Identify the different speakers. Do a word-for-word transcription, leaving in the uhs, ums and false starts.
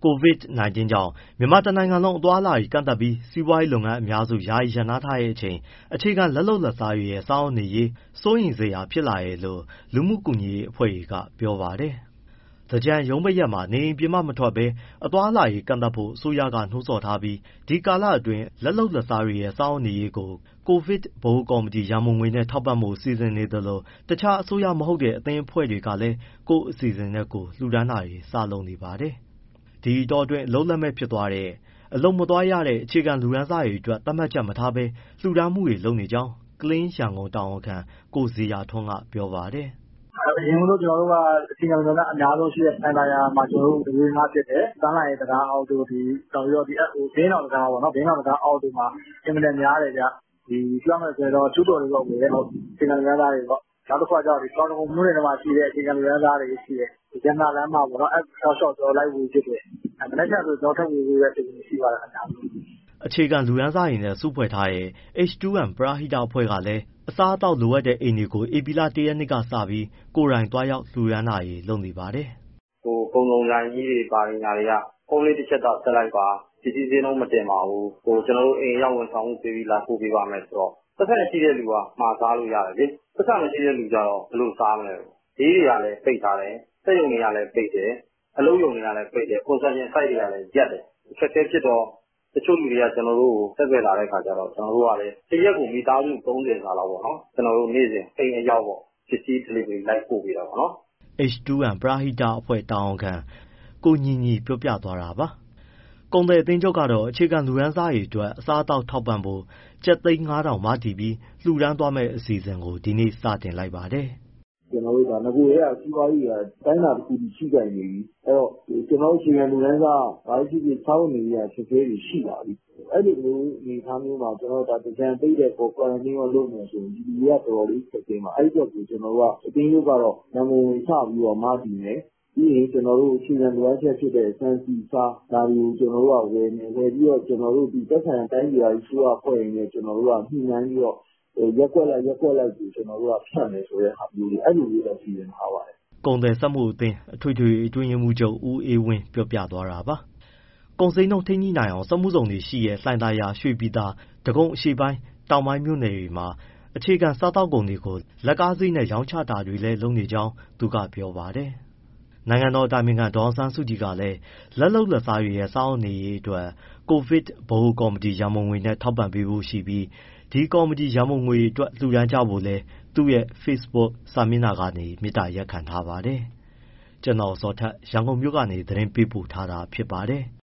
Speaker 1: ကိုဗစ် ၁၉ ကြောင့် မြန်မာတနိုင်ငံလုံး အသွားအလာတွေ ကန့်သတ်ပြီး စီးပွားရေးလုပ်ငန်းအများစု ယာယီရပ်နားထားတဲ့အချိန် အခြေခံလက်လုပ်လက်စားတွေရဲ့ စားဝတ်နေရေး စိုးရိမ်စရာဖြစ်လာတယ်လို့ လူမှုကူညီရေးအဖွဲ့တွေက ပြောပါတယ်။ သင်္ကြန်ရုံးပိတ်ရက်မှာ နေအိမ်ပြင်မထွက်ဘဲ အသွားအလာတွေကန့်သတ်ဖို့ အစိုးရက နှိုးဆော်ထားပြီး ဒီကာလအတွင်း လက်လုပ်လက်စားတွေရဲ့ စားဝတ်နေရေးကို ကိုဗစ်ဗဟိုကော်မတီ ရန်ပုံငွေနဲ့ ထောက်ပံ့ဖို့ စီစဉ်နေသလို တခြားအစိုးရမဟုတ်တဲ့ အသင်းအဖွဲ့တွေကလည်း ကိုယ့်အစီအစဉ်နဲ့ကိုယ် လှူဒါန်းတာတွေ စလုပ်နေပါတယ်။ ဒီအတောအတွင်း အလုပ်လက်မဲ့ဖြစ်သွားတဲ့ အလုပ်မသွားရတဲ့ အခြေခံလူတန်းစားတွေအတွက် သတ်မှတ်ချက်မထားဘဲ လှူဒါန်းမှုတွေ လုပ်နေကြောင်း Clean Yangon တာဝန်ခံ ကိုဇေယျာထွန်းက ပြောပါတယ်။
Speaker 2: “အရင်က ကျနော်တို့က အခြေခံလူတန်းစားအများဆုံးရှိတဲ့ လှိုင်သာယာမှာ ကျနော်တို့ တံတားငှားဖြစ်တယ်။ ပန်းလှိုင်တံတားအောက်တို့ နောက်ပြီးတော့ ဘုရင့်နောင်တံတားပေါ့။ ဘုရင့်နောင်တံတားအောက်တို့မှာ အင်မတန်များတယ်ဗျ။ ပြောရမယ်ဆိုရင် ကျူးကျော်တွေပေါ့ အခြေခံလူတန်းစားတွေပေါ့။ နောက်တခုက တောင်ဒဂုံမြို့နယ်ထဲမှာရှိတဲ့ အခြေခံလူတန်းစားတွေရှိတယ်။ ရတနာလမ်းမပေါ့ အဲဒီတောက်လျှောက် ကျနော်တို့ လိုက်ဝေဖြစ်တယ်။ မနက်ဖြန်ဆို ကျနော်တို့ ထပ်ဝေဖို့ အစီအစဉ်ရှိပါတယ်ခင်ဗျ။
Speaker 1: ” အခြေခံလူတန်းစားတွေနဲ့ စုဖွဲ့ထားတဲ့ အေイチ တူး အမ် ပရဟိတအဖွဲ့ကလည်း အစားအသောက်လိုအပ်တဲ့ အိမ်တွေကို ဧပြီလ ၁ ရက်ကစပြီး ကိုယ်တိုင်သွားရောက် လှူဒါန်းတာတွေ လုပ်နေပါတယ်
Speaker 3: ။ “ကုန်စုံဆိုင်ကြီးတွေ ဘာညာတွေက ဖုန်းလေးတချက်သာ ဆက်လိုက်ပါ ပစ္စည်းဈေးနှုန်း မတင်ပါဘူး။ ကျနော်တို့ အိမ်အရောက်ဝန်ဆောင်မှုပေးပြီး လာပို့ပေးပါမယ်ဆိုတော့ ပိုက်ဆံရှိတဲ့သူက မှာစားလို့ရတယ်လေ။ ပိုက်ဆံမရှိတဲ့သူကျတော့ ဘယ်လိုစားမလဲ။ ဈေးတွေကလည်း ပိတ်ထားတယ်၊ စက်ရုံတွေကလည်း ပိတ်တယ်၊ အလုပ်ရုံတွေကလည်း ပိတ်တယ်။ construction site တွေကလည်း ရပ်တယ်။ အခက်အခဲဖြစ်တော့ တချို့လူတွေက ကျနော်တို့ကို ဆက်သွယ်လာတဲ့အခါကျတော့ ကျနော်တို့ကလည်း တရက်ကို မိသားစု သုံးဆယ်စာလောက်ပေါ့နော် ကျနော်တို့ နေ့စဉ် အိမ်အရောက်ပေါ့ ပစ္စည်း delivery လိုက်ပို့ပေးတာပေါ့နော်။
Speaker 1: ” အေイチ တူး အမ် ပရဟိတအဖွဲ့ တာဝန်ခံ ကိုညီညီပြောပြသွားတာပါ။ ကုန်သည်အသင်းချုပ်ကတော့ အခြေခံလူတန်းစားတွေအတွက် အစားအသောက်ထောက်ပံ့ဖို့ ကျပ်သိန်း ငါးထောင် မတည်ပြီး လှူဒါန်းသွားမယ့် အစီအစဉ်ကို ဒီနေ့ စတင်လိုက်ပါတယ်။
Speaker 4: “ကျနော်တို့ နဂိုကတည်းက စီးပွားရေးတွေက အတိုင်းအတာတခုအထိ ရှိကိုင်နေပြီ။ အဲဒီတော့ ကျနော်တို့ အခြေခံလူတန်းစားက ဘာပဲဖြစ်ဖြစ် စားဝတ်နေရေးက အခက်အခဲတွေ ရှိလာပြီ။ အဲဒီလိုအနေအထားမျိုးမှာ သင်္ကြန်ပိတ်တဲ့အပေါ် quarantine ရော လုပ်မယ်ဆိုရင် ပြည်သူတွေက တော်တော်လေး ခက်ခဲမှာ။ အဲဒီအတွက်ကို ကျနော်တို့က အသင်းချုပ်ကတော့ ရန်ပုံငွေ စပြီးတော့ မတည်မယ်။ ပြီးရင် ကျနော်တို့ အခြေခံလိုအပ်ချက်ဖြစ်တဲ့ ဆန်ဆီဆား ဒါတွေကို ကျနော်တို့က ဝယ်မယ်။ ဝယ်ပြီးတော့ သက်ဆိုင်ရာ တိုင်းဒေသကြီး အစိုးရအဖွဲ့တွေနဲ့ ညှိနှိုင်းပြီးတော့ ရပ်ကွက်လိုက် ရပ်ကွက်လိုက်ကို ဖြန့်မယ်ဆိုတဲ့ဟာမျိုးတွေ အဲဒီလိုလေးတော့ စီစဉ်ထားပါတယ်။
Speaker 1: ” ကုန်သည်စက်မှုအသင်း အထွေထွေအတွင်းရေးမှူးချုပ် ဦးအေးဝင်း ပြောပြသွားတာပါ။ ကုန်ဈေးနှုန်း ထိန်းညှိနိုင်အောင် စက်မှုဇုန်တွေရှိတဲ့ လှိုင်သာယာ၊ ရွှေပြည်သာ၊ ဒဂုံအရှေ့ပိုင်း၊ တောင်ပိုင်းမြို့နယ်တွေမှာ အခြေခံစားသောက်ကုန်တွေကို လက်ကားဈေးနဲ့ ရောင်းချတာတွေလည်း လုပ်နေကြောင်း သူကပြောပါတယ်။ နိုင်ငံတော်အတိုင်ပင်ခံ ဒေါ်အောင်ဆန်းစုကြည်ကလည်း လက်လုပ်လက်စားတွေရဲ့ စားဝတ်နေရေးအတွက် ကိုဗစ်ဗဟိုကော်မတီ ရန်ပုံငွေနဲ့ ထောက်ပံ့ပေးဖို့ရှိပြီး ဒီကော်မတီရန်ပုံငွေအတွက် လှူဒါန်းကြဖို့လည်း သူ့ရဲ့ Facebook စာမျက်နှာကနေ မေတ္တာရပ်ခံထားပါတယ်။ ကျနော် ဇော်ထက် ရန်ကုန်မြို့ကနေ သတင်းပေးပို့ထားတာ ဖြစ်ပါတယ်။